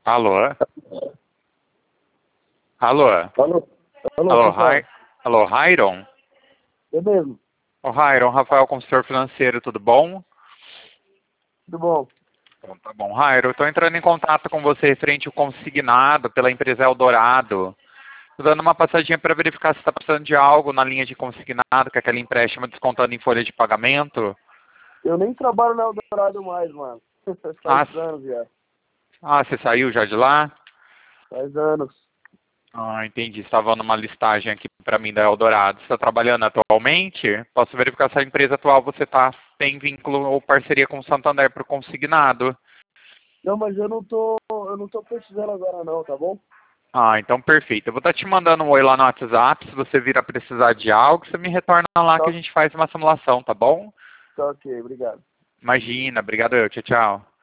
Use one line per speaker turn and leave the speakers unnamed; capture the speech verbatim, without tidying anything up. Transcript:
Alô? Alô?
Alô? Alô,
Alô,
pessoal?
Rai... Alô, Rairon?
É mesmo?
Ô, Rairon, Rafael, consultor financeiro, tudo bom?
Tudo bom?
Então, tá bom. Rairon, eu estou entrando em contato com você referente ao consignado pela empresa Eldorado. Estou dando uma passadinha para verificar se está precisando de algo na linha de consignado, que é aquele empréstimo descontando em folha de pagamento.
Eu nem trabalho na Eldorado mais, mano.
Ah,
Faz anos já.
ah, você saiu já de lá?
Faz anos.
Ah, entendi. Estava numa listagem aqui para mim da Eldorado. Você está trabalhando atualmente? Posso verificar se a empresa atual você tá, tem vínculo ou parceria com o Santander para o consignado.
Não, mas eu não tô. Eu não tô precisando agora não, tá bom?
Ah, então perfeito. Eu vou estar te mandando um oi lá no WhatsApp. Se você vir a precisar de algo, você me retorna lá que a
Tá,
gente faz uma simulação, tá bom?
tá ok, obrigado.
Imagina. Obrigado eu. Tchau, tchau.